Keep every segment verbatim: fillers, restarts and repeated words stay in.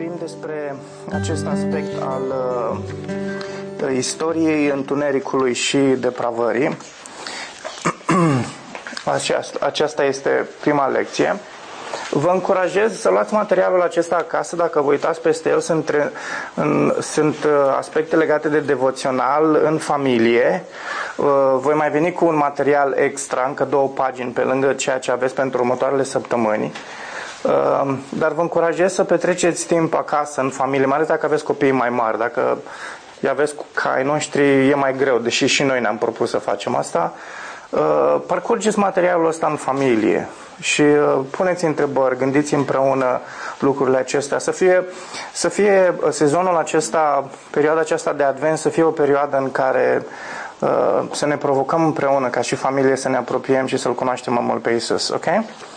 vorbim despre acest aspect al uh, istoriei întunericului și depravării. Aceasta, aceasta este prima lecție. Vă încurajez să luați materialul acesta acasă. Dacă vă uitați peste el, sunt, în, sunt aspecte legate de devoțional în familie. Voi mai veni cu un material extra, încă două pagini pe lângă ceea ce aveți pentru următoarele săptămâni. Dar vă încurajez să petreceți timp acasă, în familie, mai ales dacă aveți copii mai mari. Dacă îi aveți ca ai noștri, e mai greu, deși și noi ne-am propus să facem asta. Parcurgeți materialul ăsta în familie și puneți întrebări, gândiți împreună lucrurile acestea. Să fie, să fie sezonul acesta, perioada aceasta de Advent, să fie o perioadă în care uh, să ne provocăm împreună ca și familie să ne apropiem și să-L cunoaștem mai mult pe Iisus. Ok?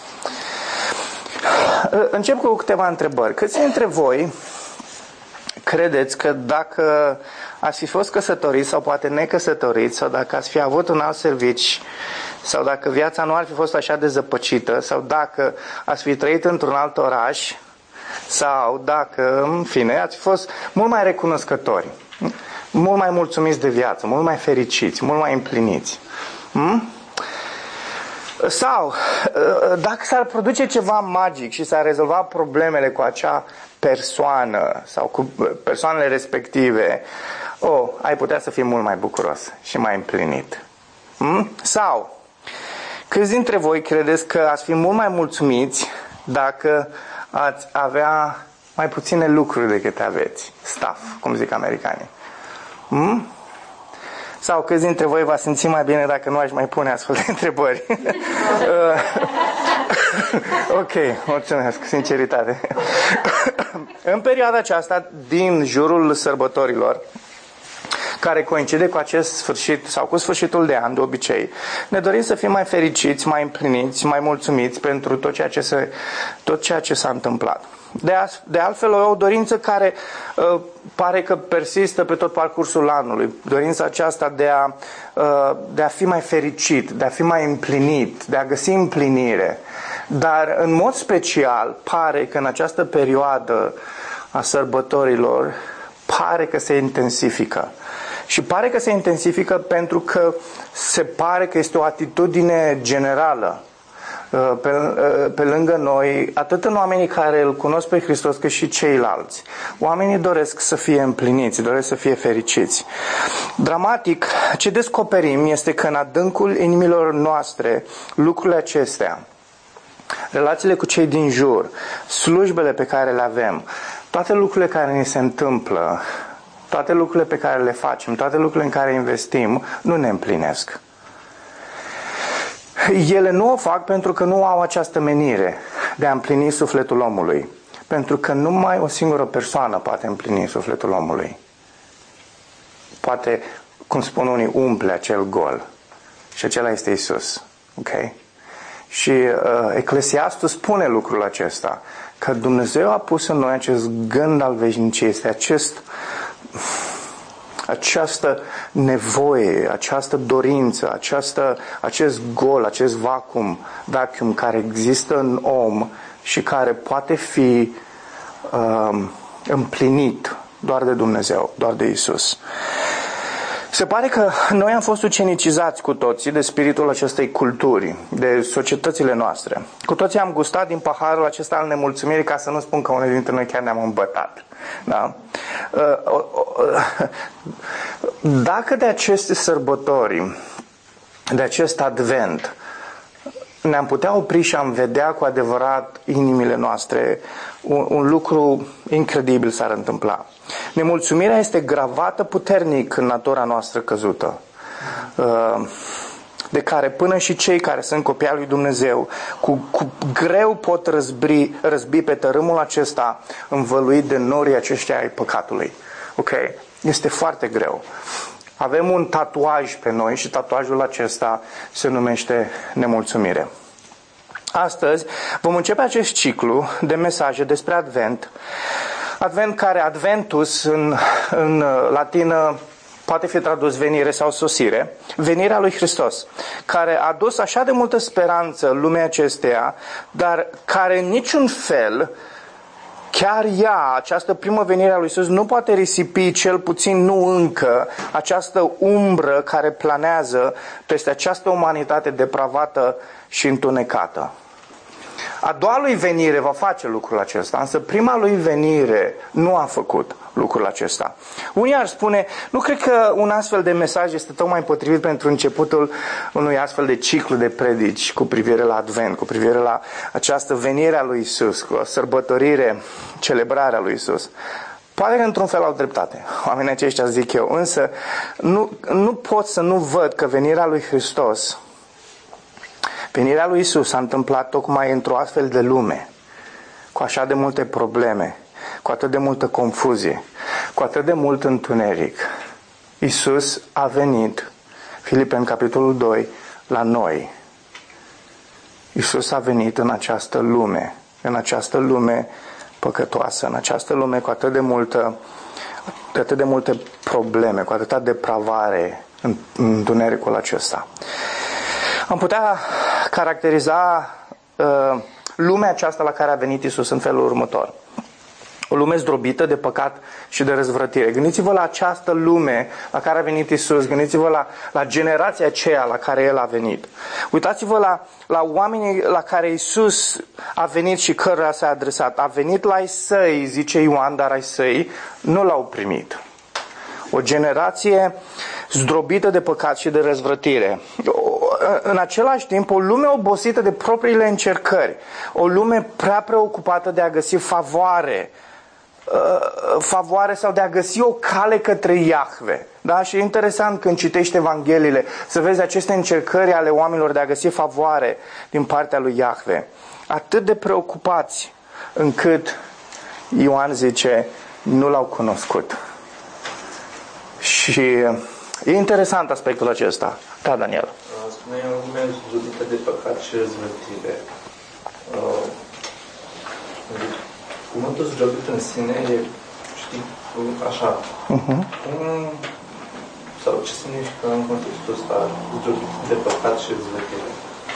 Încep cu câteva întrebări. Câți dintre voi credeți că dacă ați fi fost căsătoriți sau poate necăsătoriți, sau dacă ați fi avut un alt servici, sau dacă viața nu ar fi fost așa de zăpăcită, sau dacă ați fi trăit într-un alt oraș, sau dacă, în fine, ați fi fost mult mai recunoscători, mult mai mulțumiți de viață, mult mai fericiți, mult mai împliniți? Hmm? Sau, dacă s-ar produce ceva magic și s-ar rezolva problemele cu acea persoană sau cu persoanele respective, oh, ai putea să fii mult mai bucuros și mai împlinit. Hmm? Sau, câți dintre voi credeți că ați fi mult mai mulțumiți dacă ați avea mai puține lucruri decât aveți? Stuff, cum zic americanii. Hmm? Sau câți dintre voi v-ați simți mai bine dacă nu aș mai pune astfel de întrebări? Ok, mulțumesc, sinceritate. În perioada aceasta, din jurul sărbătorilor, care coincide cu acest sfârșit sau cu sfârșitul de an, de obicei, ne dorim să fim mai fericiți, mai împliniți, mai mulțumiți pentru tot ceea ce, se, tot ceea ce s-a întâmplat. De, a, de altfel, o dorință care uh, pare că persistă pe tot parcursul anului. Dorința aceasta de a, uh, de a fi mai fericit, de a fi mai împlinit, de a găsi împlinire. Dar, în mod special, pare că în această perioadă a sărbătorilor, pare că se intensifică. Și pare că se intensifică pentru că se pare că este o atitudine generală Pe, pe lângă noi, atât în oamenii care îl cunosc pe Hristos, cât și ceilalți. Oamenii doresc să fie împliniți, doresc să fie fericiți. Dramatic, ce descoperim este că în adâncul inimilor noastre, lucrurile acestea, relațiile cu cei din jur, slujbele pe care le avem, toate lucrurile care ni se întâmplă, toate lucrurile pe care le facem, toate lucrurile în care investim, nu ne împlinesc. Ele nu o fac pentru că nu au această menire de a împlini sufletul omului. Pentru că numai o singură persoană poate împlini sufletul omului. Poate, cum spun unii, umple acel gol. Și acela este Iisus. Ok? Și uh, Eclesiastul spune lucrul acesta. Că Dumnezeu a pus în noi acest gând al veșniciei. Este acest... această nevoie, această dorință, această, acest gol, acest vacuum, vacuum care există în om și care poate fi uh, împlinit doar de Dumnezeu, doar de Iisus. Se pare că noi am fost ucenicizați cu toții de spiritul acestei culturi, de societățile noastre. Cu toții am gustat din paharul acesta al nemulțumirii, ca să nu spun că unii dintre noi chiar ne-am îmbătat. Da? Dacă de aceste sărbători, de acest Advent, ne-am putea opri și am vedea cu adevărat inimile noastre, un, un lucru incredibil s-ar întâmpla. Nemulțumirea este gravată puternic în natura noastră căzută, de care până și cei care sunt copii al lui Dumnezeu cu, cu greu pot răzbi, răzbi pe tărâmul acesta învăluit de norii aceștia ai păcatului. Ok? Este foarte greu. Avem un tatuaj pe noi și tatuajul acesta se numește nemulțumire. Astăzi vom începe acest ciclu de mesaje despre Advent. Advent care, Adventus în, în latină, poate fi tradus venire sau sosire, venirea lui Hristos, care a dus așa de multă speranță lumea acesteia, dar care în niciun fel chiar ea, această primă venire a lui Iisus, nu poate risipi, cel puțin nu încă, această umbră care planează peste această umanitate depravată și întunecată. A doua lui venire va face lucrul acesta, însă prima lui venire nu a făcut lucrul acesta. Unii ar spune, nu cred că un astfel de mesaj este tocmai potrivit pentru începutul unui astfel de ciclu de predici cu privire la Advent, cu privire la această venire a lui Iisus, cu o sărbătorire, celebrarea lui Iisus. Poate că într-un fel au dreptate, oamenii aceștia zic eu, însă nu, nu pot să nu văd că venirea lui Hristos, venirea lui Iisus s-a întâmplat tocmai într-o astfel de lume, cu așa de multe probleme, cu atât de multă confuzie, cu atât de mult întuneric. Iisus a venit, Filipeni capitolul doi, la noi. Iisus a venit în această lume, în această lume păcătoasă, în această lume cu atât de multă, cu atât de multe probleme, cu atâta depravare în întunericul acesta. Am putea caracteriza uh, lumea aceasta la care a venit Iisus în felul următor. O lume zdrobită de păcat și de răzvrătire. Gândiți-vă la această lume la care a venit Iisus. Gândiți-vă la, la generația aceea la care El a venit. Uitați-vă la, la oamenii la care Iisus a venit și cărora s-a adresat. A venit la ai săi, zice Ioan, dar ai săi nu l-au primit. O generație zdrobită de păcat și de răzvrătire. În același timp, o lume obosită de propriile încercări. O lume prea preocupată de a găsi favoare. Favoare sau de a găsi o cale către Iahve. Da? Și e interesant când citești Evangheliile să vezi aceste încercări ale oamenilor de a găsi favoare din partea lui Iahve. Atât de preocupați încât Ioan zice, nu l-au cunoscut. Și e interesant aspectul acesta. Da, Daniel. Spuneai o lume zdrobită de păcat și răzvrătire. Uh, cuvântul zdrobit în sine e, știi, așa. Uh-huh. Um, sau ce semnifică în contextul ăsta zdrobit de păcat și răzvrătire?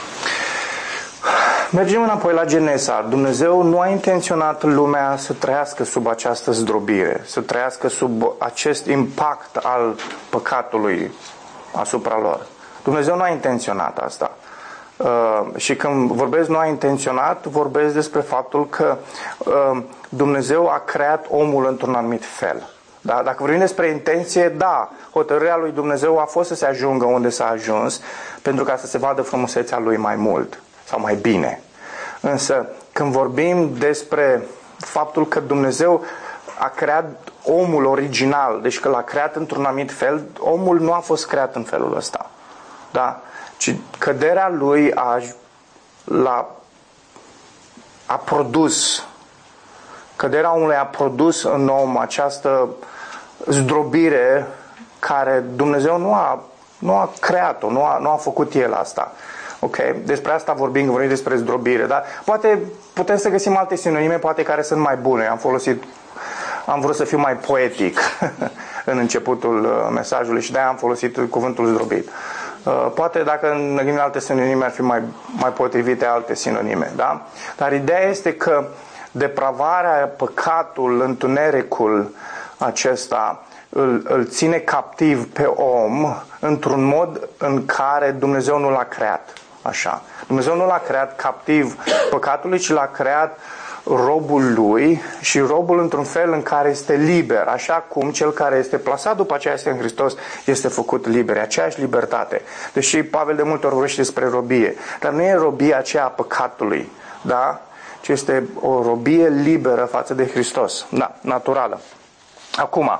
Mergem înapoi la Genesa. Dumnezeu nu a intenționat lumea să trăiască sub această zdrobire, să trăiască sub acest impact al păcatului asupra lor. Dumnezeu nu a intenționat asta. Uh, și când vorbesc nu a intenționat, vorbesc despre faptul că uh, Dumnezeu a creat omul într-un anumit fel. Da? Dacă vorbim despre intenție, da, hotărârea lui Dumnezeu a fost să se ajungă unde s-a ajuns, pentru ca să se vadă frumusețea lui mai mult sau mai bine. Însă, când vorbim despre faptul că Dumnezeu a creat omul original, deci că l-a creat într-un anumit fel, omul nu a fost creat în felul ăsta. Da? Ci căderea lui a, la, a produs, căderea omului a produs în om această zdrobire care Dumnezeu nu a, nu a creat-o, nu a, nu a făcut El asta. Ok? Despre asta vorbim, vorbim despre zdrobire, dar poate putem să găsim alte sinonime, poate care sunt mai bune. Am folosit, am vrut să fiu mai poetic în începutul mesajului și de-aia am folosit cuvântul zdrobit. Poate dacă ne gândim alte sinonime ar fi mai, mai potrivite alte sinonime, da? Dar ideea este că depravarea, păcatul, întunericul acesta îl, îl ține captiv pe om într-un mod în care Dumnezeu nu l-a creat. Așa. Dumnezeu nu l-a creat captiv păcatului, ci l-a creat robul lui și robul într-un fel în care este liber, așa cum cel care este plasat după aceea este în Hristos este făcut liber, aceeași libertate. Deși Pavel de multe ori vorbește despre robie, dar nu e robia aceea a păcatului, da? Ci este o robie liberă față de Hristos, da, naturală. Acum,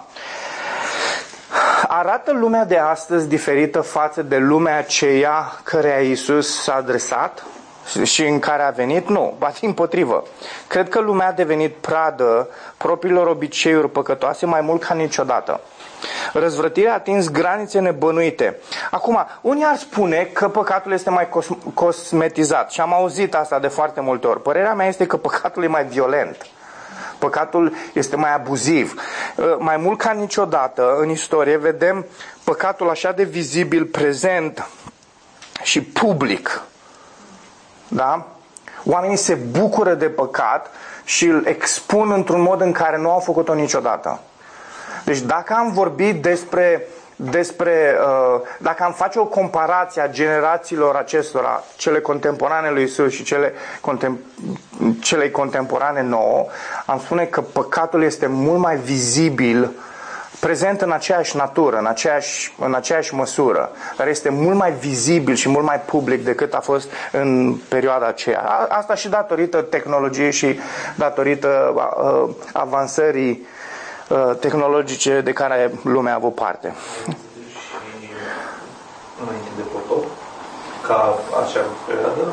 arată lumea de astăzi diferită față de lumea aceea căreia Iisus s-a adresat și în care a venit? Nu, ba dimpotrivă. Cred că lumea a devenit pradă propriilor obiceiuri păcătoase mai mult ca niciodată. Răzvrătirea a atins granițe nebănuite. Acum, unii ar spune că păcatul este mai cos- cosmetizat și am auzit asta de foarte multe ori. Părerea mea este că păcatul e mai violent. Păcatul este mai abuziv. Mai mult ca niciodată în istorie vedem păcatul așa de vizibil, prezent și public. Da? Oamenii se bucură de păcat și îl expun într-un mod în care nu au făcut-o niciodată. Deci dacă am vorbit despre, despre uh, dacă am face o comparație a generațiilor acestora, cele contemporane lui Iisus și cele, contem, cele contemporane nouă, am spune că păcatul este mult mai vizibil, prezent în aceeași natură, în aceeași, în aceeași măsură, dar este mult mai vizibil și mult mai public decât a fost în perioada aceea. Asta și datorită tehnologiei și datorită uh, avansării uh, tehnologice de care lumea a avut parte. Și înainte de potop, ca acea perioadă?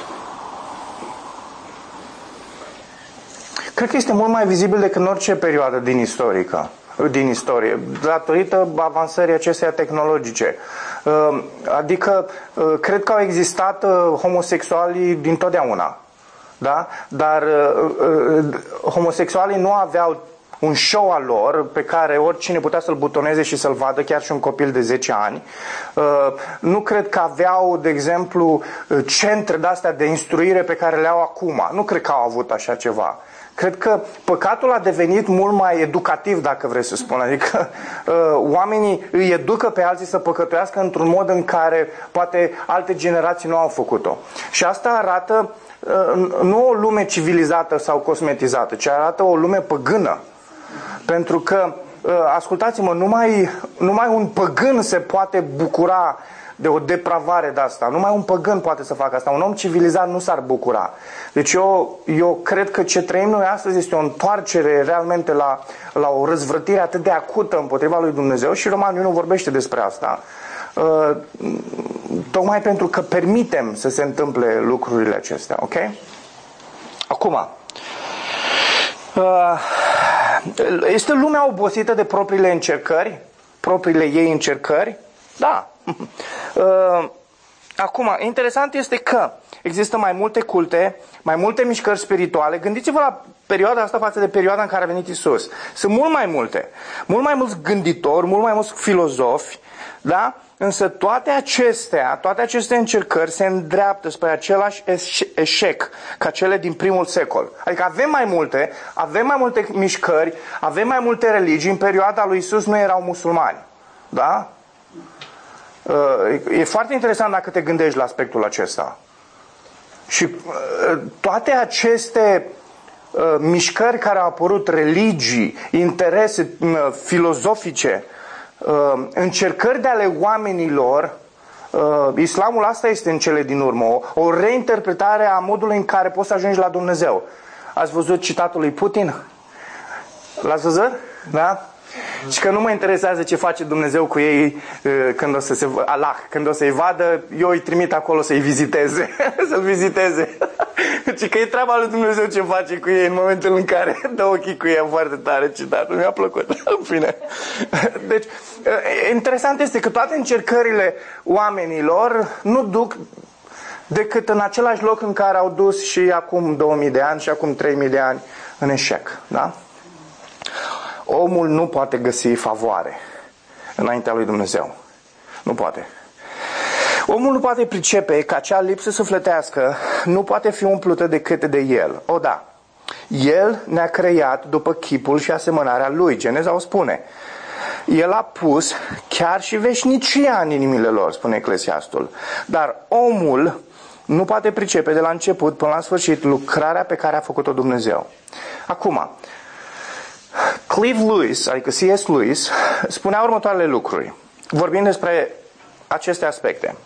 Cred că este mult mai vizibil decât în orice perioadă din istorică. din istorie, datorită avansării acesteia tehnologice. Adică, cred că au existat homosexualii dintotdeauna. Da? Dar homosexualii nu aveau un show al lor pe care oricine putea să-l butoneze și să-l vadă, chiar și un copil de zece ani. Nu cred că aveau, de exemplu, centre de-astea de instruire pe care le au acum. Nu cred că au avut așa ceva. Cred că păcatul a devenit mult mai educativ, dacă vreți să spun. Adică uh, oamenii îi educă pe alții să păcătuiască într-un mod în care poate alte generații nu au făcut-o. Și asta arată uh, nu o lume civilizată sau cosmetizată, ci arată o lume păgână. Pentru că, uh, ascultați-mă, numai, numai un păgân se poate bucura de o depravare de asta. Numai un păgân poate să facă asta. Un om civilizat nu s-ar bucura. Deci eu, eu cred că ce trăim noi astăzi este o întoarcere realmente la, la o răzvrătire atât de acută împotriva lui Dumnezeu și Romanul nu vorbește despre asta. Uh, tocmai pentru că permitem să se întâmple lucrurile acestea. Ok? Acum, uh, este lumea obosită de propriile încercări? Propriile ei încercări? Da. Uh, acum, interesant este că există mai multe culte, mai multe mișcări spirituale. Gândiți-vă la perioada asta față de perioada în care a venit Iisus. Sunt mult mai multe. Mult mai mulți gânditori, mult mai mulți filozofi, da? Însă toate acestea, toate aceste încercări se îndreaptă spre același eșec ca cele din primul secol. Adică avem mai multe, avem mai multe mișcări, avem mai multe religii. În perioada lui Iisus nu erau musulmani. Da? E foarte interesant dacă te gândești la aspectul acesta. Și toate aceste mișcări care au apărut, religii, interese filozofice, încercări de ale oamenilor, islamul asta este în cele din urmă, o, o reinterpretare a modului în care poți să ajungi la Dumnezeu. Ați văzut citatul lui Putin? L-ați văzut? Da? Și că nu mă interesează ce face Dumnezeu cu ei când o să se, Allah, când o să-i vadă, eu îi trimit acolo să-i viziteze, să-l viziteze. Și că e treaba lui Dumnezeu ce face cu ei în momentul în care dă ochii cu ei. Foarte tare citatul, mi-a plăcut. În fine. Deci, interesant este că toate încercările oamenilor nu duc decât în același loc în care au dus și acum două mii de ani și acum trei mii de ani, în eșec. Da? Omul nu poate găsi favoare înaintea lui Dumnezeu. Nu poate. Omul nu poate pricepe că acea lipsă sufletească nu poate fi umplută decât de El. O, da. El ne-a creat după chipul și asemănarea Lui. Geneza o spune. El a pus chiar și veșnicia în inimile lor, spune Eclesiastul. Dar omul nu poate pricepe de la început până la sfârșit lucrarea pe care a făcut-o Dumnezeu. Acum, Clive Lewis, adică C S Lewis, spunea următoarele lucruri, vorbind despre aceste aspecte.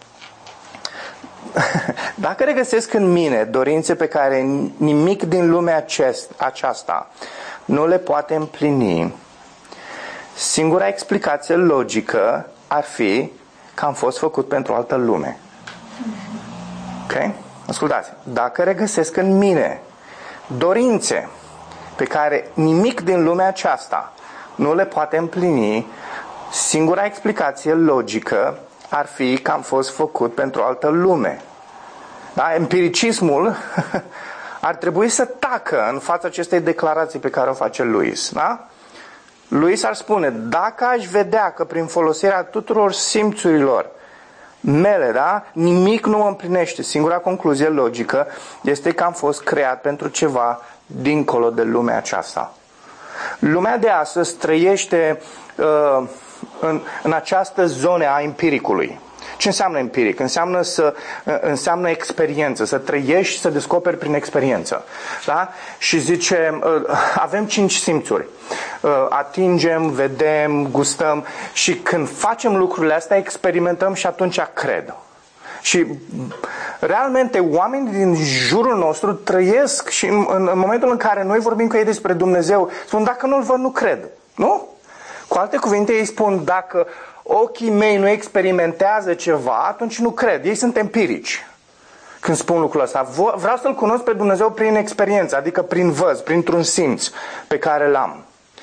Dacă regăsesc în mine dorințe pe care nimic din lumea acest, aceasta nu le poate împlini, singura explicație logică ar fi că am fost făcut pentru altă lume. Ok? Ascultați. Dacă regăsesc în mine dorințe pe care nimic din lumea aceasta nu le poate împlini, singura explicație logică ar fi că am fost făcut pentru altă lume. Da? Empiricismul ar trebui să tacă în fața acestei declarații pe care o face Lewis. Da? Lewis ar spune, dacă aș vedea că prin folosirea tuturor simțurilor mele, da? Nimic nu mă împlinește. Singura concluzie logică este că am fost creat pentru ceva dincolo de lumea aceasta. Lumea de astăzi trăiește uh, în, în această zonă a empiricului. Ce înseamnă empiric? Înseamnă, să, înseamnă experiență, să trăiești, să descoperi prin experiență. Da? Și zice, avem cinci simțuri. Atingem, vedem, gustăm și când facem lucrurile astea, experimentăm și atunci cred. Și realmente oamenii din jurul nostru trăiesc și în, în momentul în care noi vorbim cu ei despre Dumnezeu, spun, dacă nu-L văd, nu cred. Nu? Cu alte cuvinte, ei spun, dacă ochii mei nu experimentează ceva, atunci nu cred. Ei sunt empirici când spun lucrul ăsta. Vreau să-L cunosc pe Dumnezeu prin experiență, adică prin văz, printr-un simț pe care l-am.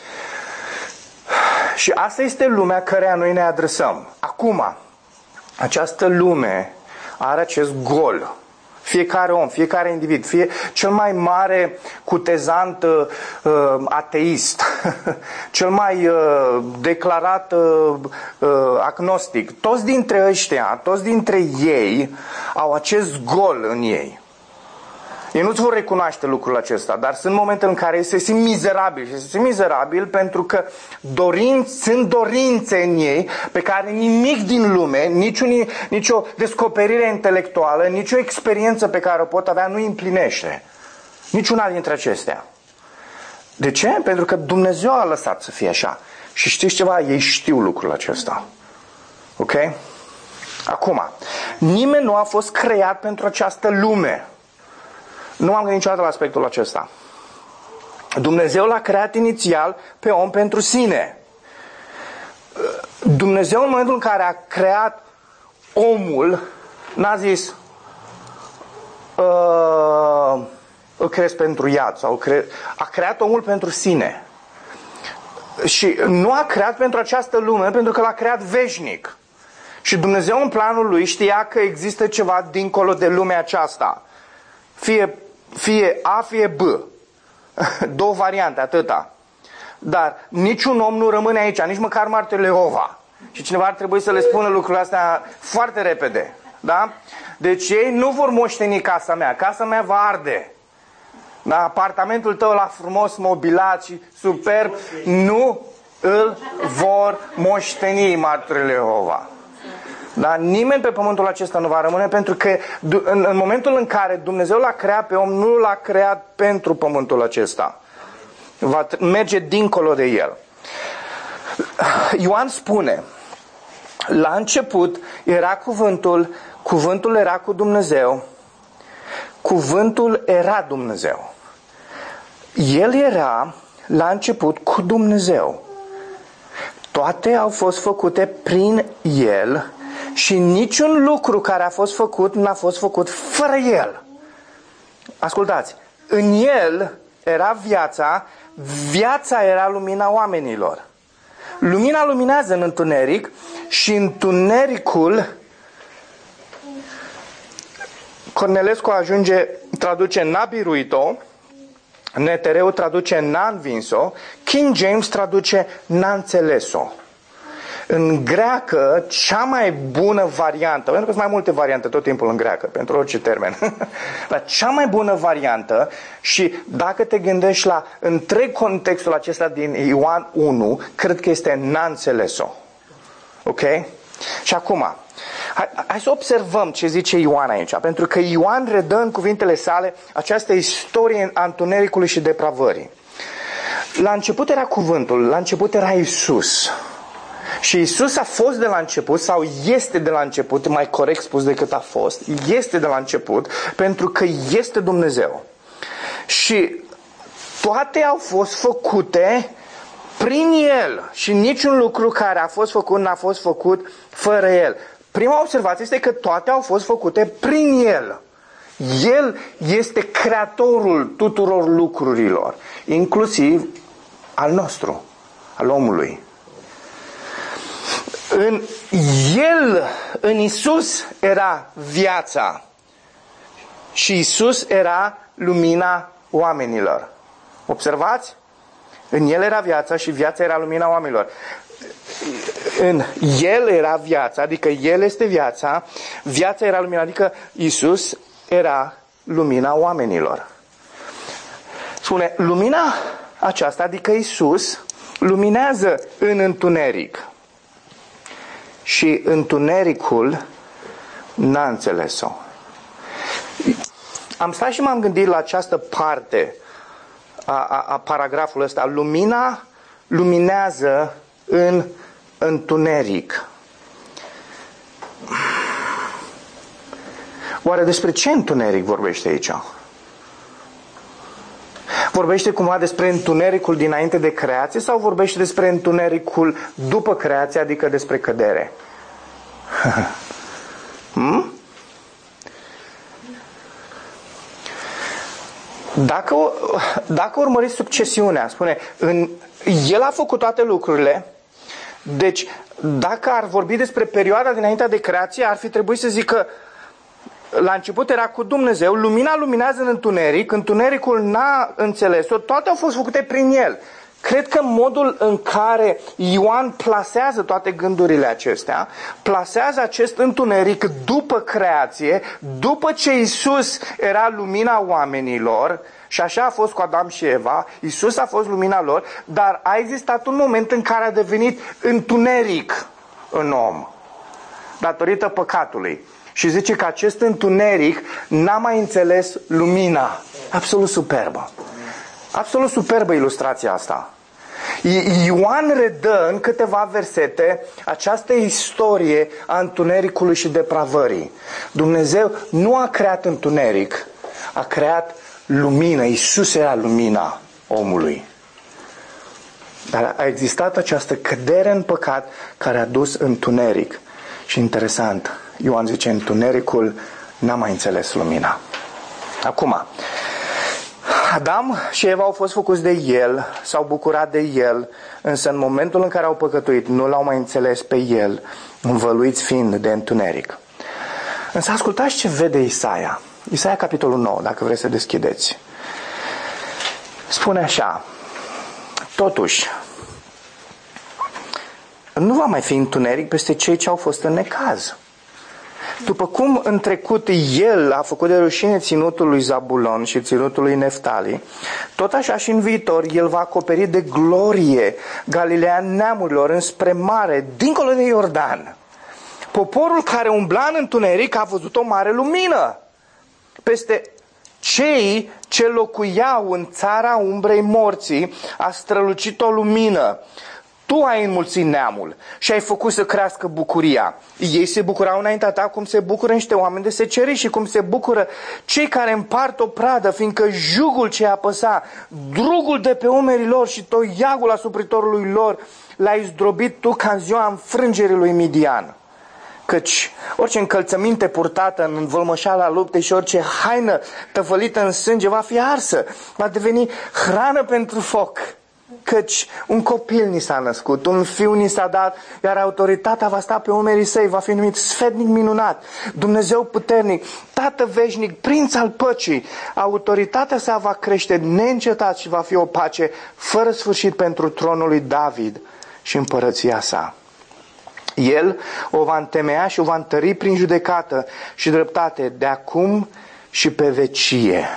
Și asta este lumea căreia noi ne adresăm. Acum, această lume are acest gol. Fiecare om, fiecare individ, fie cel mai mare cutezant uh, ateist, cel mai uh, declarat uh, uh, agnostic, toți dintre ăștia, toți dintre ei au acest gol în ei. Ei nu-ți vor recunoaște lucrul acesta, dar sunt momente în care ei se simt mizerabili. Și se simt mizerabili pentru că dorinți, sunt dorințe în ei pe care nimic din lume, niciun, nicio descoperire intelectuală, nicio experiență pe care o pot avea nu împlinește. Niciuna dintre acestea. De ce? Pentru că Dumnezeu a lăsat să fie așa. Și știți ceva? Ei știu lucrul acesta. Ok? Acum, nimeni nu a fost creat pentru această lume. Nu am gândit niciodată la aspectul acesta. Dumnezeu l-a creat inițial pe om pentru sine. Dumnezeu în momentul în care a creat omul, n-a zis uh, îl creez pentru iad sau cre... a creat omul pentru sine. Și nu a creat pentru această lume pentru că l-a creat veșnic. Și Dumnezeu în planul lui știa că există ceva dincolo de lumea aceasta. Fie Fie A, fie B. Două variante, atâta. Dar niciun om nu rămâne aici, nici măcar martirul Jehova. Și cineva ar trebui să le spună lucrurile astea foarte repede. Da? Deci ei nu vor moșteni casa mea. Casa mea va arde. Da? Apartamentul tău la frumos, mobilat și superb, nu îl vor moșteni martirul Jehova. Dar nimeni pe pământul acesta nu va rămâne, pentru că în, în momentul în care Dumnezeu l-a creat pe om, nu l-a creat pentru pământul acesta. Va merge dincolo de el. Ioan spune, la început era cuvântul, cuvântul era cu Dumnezeu, cuvântul era Dumnezeu. El era la început cu Dumnezeu. Toate au fost făcute prin el și niciun lucru care a fost făcut n-a fost făcut fără el. Ascultați, în el era viața, viața era lumina oamenilor. Lumina luminează în întuneric și întunericul, Cornelescu ajunge, traduce n-a biruit-o, N T R-ul traduce n-a învins-o, King James traduce n-a înțeles-o. În greacă, cea mai bună variantă, pentru că sunt mai multe variante tot timpul în greacă, pentru orice termen, dar cea mai bună variantă, și dacă te gândești la întreg contextul acesta din Ioan unu, cred că este n-a înțeles-o. Ok? Și acum, hai, hai să observăm ce zice Ioan aici, pentru că Ioan redă în cuvintele sale această istorie a întunericului și depravării. La început era cuvântul, la început era Iisus. Și Iisus a fost de la început, sau este de la început, mai corect spus decât a fost, este de la început, pentru că este Dumnezeu. Și toate au fost făcute prin El și niciun lucru care a fost făcut n-a fost făcut fără El. Prima observație este că toate au fost făcute prin El. El este creatorul tuturor lucrurilor, inclusiv al nostru, al omului. În El, în Iisus era viața și Iisus era lumina oamenilor. Observați? În El era viața și viața era lumina oamenilor. în El era viața, adică El este viața, viața era lumina, adică Iisus era lumina oamenilor. Spune, lumina aceasta, adică Iisus, luminează în întuneric. Și întunericul n-a înțeles-o. Am stat și m-am gândit la această parte a, a, a paragrafului ăsta. Lumina luminează în întuneric. Oare despre ce întuneric vorbește aici? Vorbește cumva despre întunericul dinainte de creație sau vorbește despre întunericul după creație, adică despre cădere? hmm? Dacă, dacă urmăriți succesiunea, spune, în, El a făcut toate lucrurile, deci dacă ar vorbi despre perioada dinaintea de creație, ar fi trebuit să zică la început era cu Dumnezeu, lumina luminează în întuneric, întunericul n-a înțeles-o, toate au fost făcute prin El. Cred că modul în care Ioan plasează toate gândurile acestea, plasează acest întuneric după creație, după ce Iisus era lumina oamenilor, și așa a fost cu Adam și Eva, Iisus a fost lumina lor, dar a existat un moment în care a devenit întuneric în om, datorită păcatului. Și zice că acest întuneric n-a mai înțeles lumina. Absolut superbă. Absolut superbă ilustrația asta. Ioan redă în câteva versete această istorie a întunericului și depravării. Dumnezeu nu a creat întuneric, a creat lumină. Iisus era lumina omului. Dar a existat această cădere în păcat care a dus întuneric. Și interesant, Ioan zice, întunericul n-a mai înțeles lumina. Acum, Adam și Eva au fost făcuți de El, s-au bucurat de El, însă în momentul în care au păcătuit, nu l-au mai înțeles pe El, învăluiți fiind de întuneric. Însă ascultați ce vede Isaia. Isaia capitolul nouă, dacă vreți să deschideți. Spune așa, totuși, nu va mai fi întuneric peste cei ce au fost în necaz. După cum în trecut El a făcut de rușine ținutul lui Zabulon și ținutul lui Neftali, tot așa și în viitor El va acoperi de glorie Galileea neamurilor înspre mare, dincolo de Iordan. Poporul care umbla în întuneric a văzut o mare lumină. Peste cei ce locuiau în țara umbrei morții a strălucit o lumină. Tu ai înmulțit neamul și ai făcut să crească bucuria. Ei se bucurau înaintea ta cum se bucură niște oameni de seceriș și cum se bucură cei care împart o pradă, fiindcă jugul ce apăsa, drugul de pe umerii lor și toiagul asupritorului lor l-ai zdrobit tu ca în ziua înfrângerii lui Midian. Căci orice încălțăminte purtată în învălmășala luptei și orice haină tăvălită în sânge va fi arsă, va deveni hrană pentru foc. Căci un copil ni s-a născut, un fiu ni s-a dat, iar autoritatea va sta pe umerii săi, va fi numit sfetnic minunat, Dumnezeu puternic, Tată veșnic, Prinț al păcii. Autoritatea sa va crește neîncetat și va fi o pace fără sfârșit pentru tronul lui David și împărăția sa. El o va întemeia și o va întări prin judecată și dreptate de acum și pe vecie.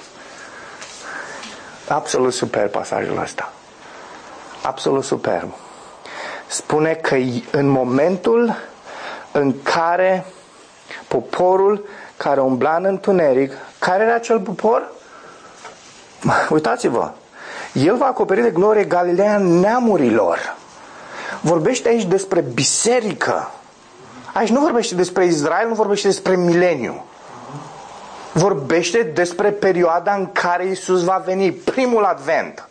Absolut superb pasajul ăsta. Absolut superb. Spune că în momentul în care poporul care umbla în întuneric, care era acel popor? Uitați-vă, El va acoperi de glorie Galileea neamurilor. Vorbește aici despre biserică. Aici nu vorbește despre Israel, nu vorbește despre mileniu. Vorbește despre perioada în care Iisus va veni, primul advent,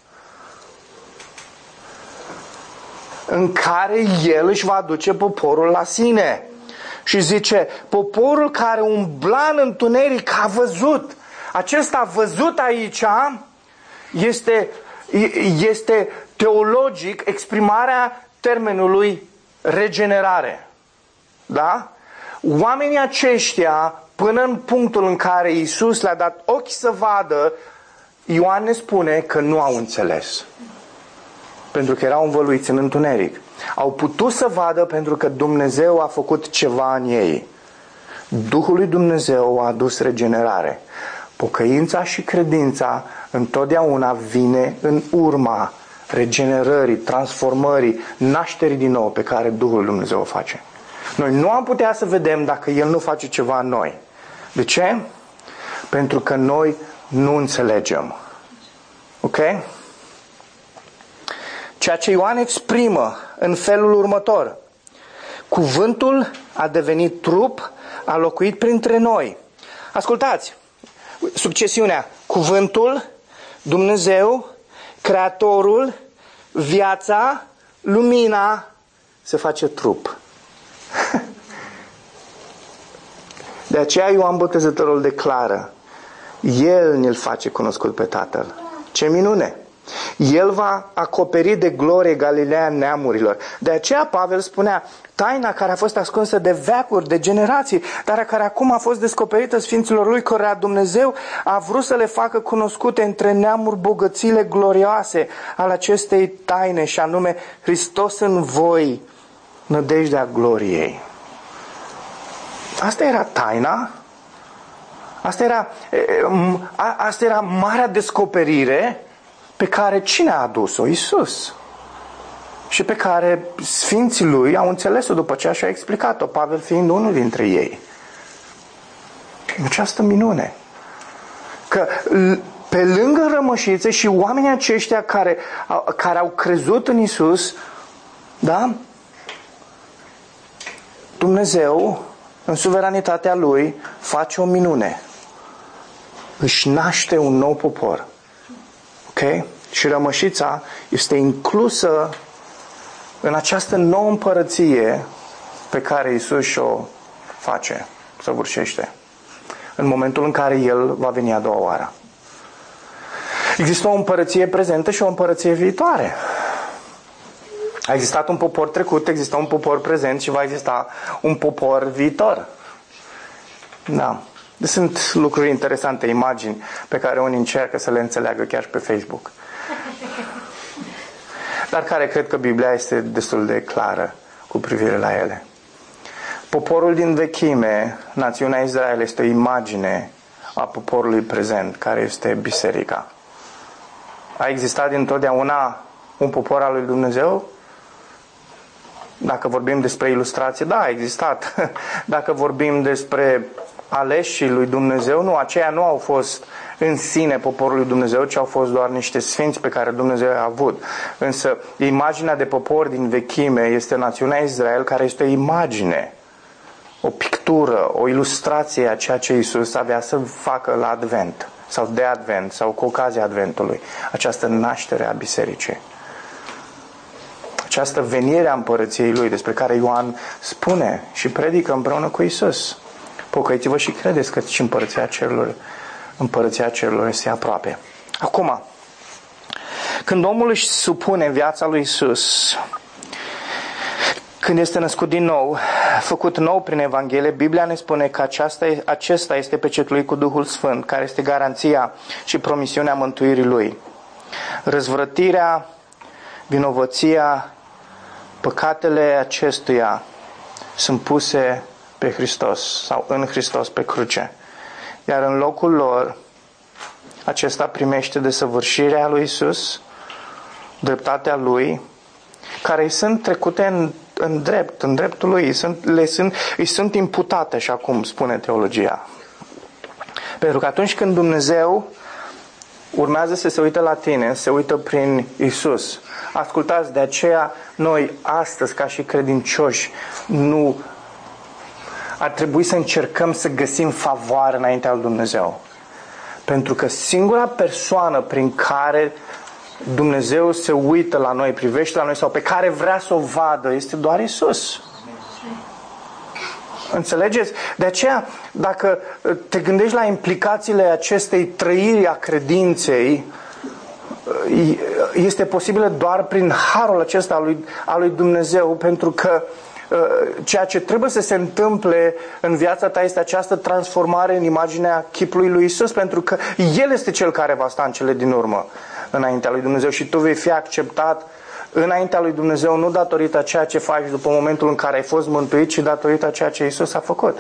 în care El își va aduce poporul la sine. Și zice, poporul care umbla în întuneric a văzut. Acesta văzut aici este, este teologic exprimarea termenului regenerare. Da? Oamenii aceștia, până în punctul în care Iisus le-a dat ochi să vadă, Ioan ne spune că nu au înțeles. Pentru că erau învăluiți în întuneric. Au putut să vadă pentru că Dumnezeu a făcut ceva în ei. Duhul lui Dumnezeu a adus regenerare. Pocăința și credința întotdeauna vine în urma regenerării, transformării, nașterii din nou pe care Duhul lui Dumnezeu o face. Noi nu am putea să vedem dacă El nu face ceva în noi. De ce? Pentru că noi nu înțelegem. Ok? Ceea ce Ioan exprimă în felul următor. Cuvântul a devenit trup, a locuit printre noi. Ascultați, succesiunea. Cuvântul, Dumnezeu, Creatorul, viața, lumina, se face trup. De aceea Ioan Botezătorul declară, El ne-l face cunoscut pe Tatăl. Ce minune! El va acoperi de glorie Galileea neamurilor. De aceea Pavel spunea, taina care a fost ascunsă de veacuri, de generații, dar care acum a fost descoperită Sfinților lui, căreia Dumnezeu a vrut să le facă cunoscute între neamuri bogățiile glorioase ale acestei taine, și anume Hristos în voi, nădejdea gloriei. Asta era taina. Asta era, asta era marea descoperire pe care cine a adus-o? Iisus. Și pe care Sfinții lui au înțeles-o după ce și-a explicat-o, Pavel fiind unul dintre ei. Această minune. Că pe lângă rămășițe și oamenii aceștia care, care au crezut în Iisus, da? Dumnezeu, în suveranitatea Lui, face o minune. Își naște un nou popor. Ok? Și rămășița este inclusă în această nouă împărăție pe care Iisus o face, săvârșește, în momentul în care El va veni a doua oară. Există o împărăție prezentă și o împărăție viitoare. A existat un popor trecut, există un popor prezent și va exista un popor viitor. Da. Sunt lucruri interesante, imagini pe care unii încearcă să le înțeleagă chiar și pe Facebook. Dar care cred că Biblia este destul de clară cu privire la ele. Poporul din vechime, națiunea Israel, este o imagine a poporului prezent, care este biserica. A existat dintotdeauna un popor al lui Dumnezeu? Dacă vorbim despre ilustrație, da, a existat. Dacă vorbim despre aleșii lui Dumnezeu, nu, aceia nu au fost în sine poporul lui Dumnezeu, ci au fost doar niște sfinți pe care Dumnezeu i-a avut. Însă imaginea de popor din vechime este națiunea Israel, care este o imagine, o pictură, o ilustrație a ceea ce Iisus avea să facă la Advent sau de Advent sau cu ocazia Adventului, această naștere a bisericii, această venire a împărăției Lui, despre care Ioan spune și predică împreună cu Iisus. Pocăiți-vă și credeți că și împărăția cerurilor, împărăția cerurilor este aproape. Acum, când omul își supune viața lui Iisus, când este născut din nou, făcut nou prin Evanghelie, Biblia ne spune că aceasta, acesta este pecetul lui cu Duhul Sfânt, care este garanția și promisiunea mântuirii lui. Răzvrătirea, vinovăția, păcatele acestuia sunt puse pe Hristos sau în Hristos pe cruce. Iar în locul lor, acesta primește desăvârșirea lui Iisus, dreptatea Lui, care îi sunt trecute în, în drept, în dreptul Lui, îi sunt, le sunt, îi sunt imputate, și acum spune teologia. Pentru că atunci când Dumnezeu urmează să se uită la tine, se uită prin Iisus. Ascultați, de aceea noi astăzi, ca și credincioși, nu ar trebui să încercăm să găsim favoare înaintea lui Dumnezeu. Pentru că singura persoană prin care Dumnezeu se uită la noi, privește la noi sau pe care vrea să o vadă, este doar Iisus. Înțelegeți? De aceea, dacă te gândești la implicațiile acestei trăiri a credinței, este posibilă doar prin harul acesta al lui, al lui Dumnezeu, pentru că ceea ce trebuie să se întâmple în viața ta este această transformare în imaginea chipului lui Iisus, pentru că El este Cel care va sta în cele din urmă înaintea lui Dumnezeu și tu vei fi acceptat înaintea lui Dumnezeu nu datorită ceea ce faci după momentul în care ai fost mântuit, ci datorită ceea ce Iisus a făcut.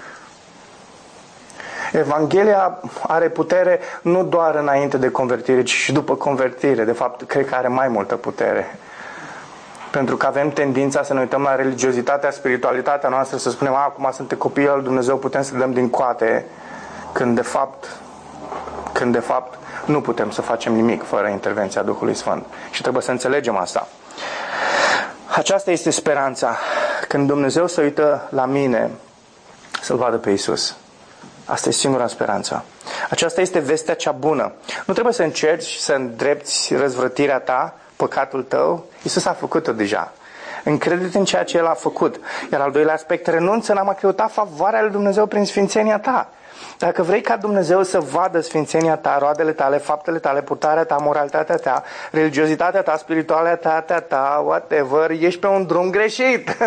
Evanghelia are putere nu doar înainte de convertire, ci și după convertire. De fapt, cred că are mai multă putere. Pentru că avem tendința să ne uităm la religiozitatea, spiritualitatea noastră, să spunem, acum suntem copii al lui Dumnezeu, putem să dăm din coate, când de fapt, când de fapt nu putem să facem nimic fără intervenția Duhului Sfânt. Și trebuie să înțelegem asta. Aceasta este speranța. Când Dumnezeu se uită la mine, să-L vadă pe Iisus. Asta e singura speranță. Aceasta este vestea cea bună. Nu trebuie să încerci să îndrepți răzvrătirea ta, păcatul tău. Iisus a făcut-o deja. Încrede-te în ceea ce El a făcut. Iar al doilea aspect, renunță în a mă căuta favoarea lui Dumnezeu prin sfințenia ta. Dacă vrei ca Dumnezeu să vadă sfințenia ta, roadele tale, faptele tale, purtarea ta, moralitatea ta, religiozitatea ta, spiritualitatea ta, whatever, ești pe un drum greșit.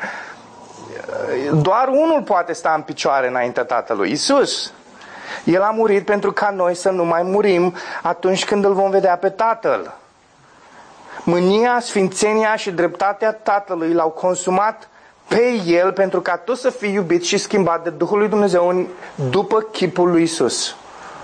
Doar unul poate sta în picioare înaintea Tatălui, Iisus. El a murit pentru ca noi să nu mai murim atunci când Îl vom vedea pe Tatăl. Mânia, sfințenia și dreptatea Tatălui L-au consumat pe El pentru ca tu să fii iubit și schimbat de Duhul lui Dumnezeu după chipul lui Iisus.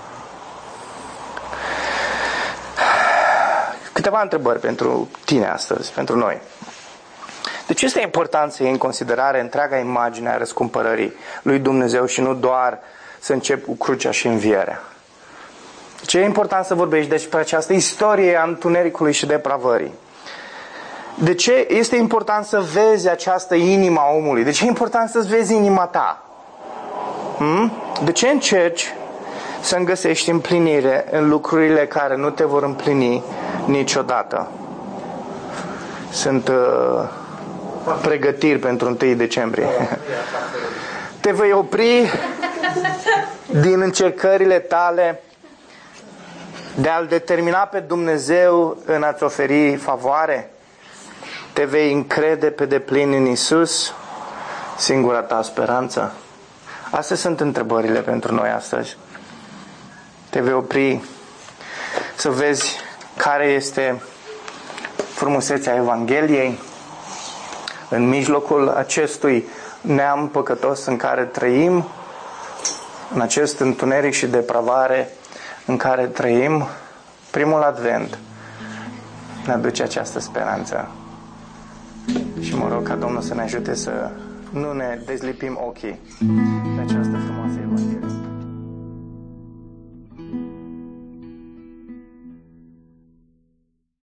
Câteva întrebări pentru tine astăzi, pentru noi. De ce este important să iei în considerare întreaga imagine a răscumpărării lui Dumnezeu și nu doar să începi cu crucea și învierea? De ce e important să vorbești despre această istorie a întunericului și depravării? De ce este important să vezi această inimă a omului? De ce e important să-ți vezi inima ta? Hmm? De ce încerci să-mi găsești împlinire în lucrurile care nu te vor împlini niciodată? Sunt uh, pregătiri pentru întâi decembrie. Te vei opri din încercările tale de a-L determina pe Dumnezeu în a-ți oferi favoare? Te vei încrede pe deplin în Iisus, singura ta speranță? Astea sunt întrebările pentru noi astăzi. Te vei opri să vezi care este frumusețea Evangheliei în mijlocul acestui neam păcătos în care trăim, în acest întuneric și depravare în care trăim. Primul Advent ne aduce această speranță. Și mă rog ca Domnul să ne ajute să nu ne dezlipim ochii de această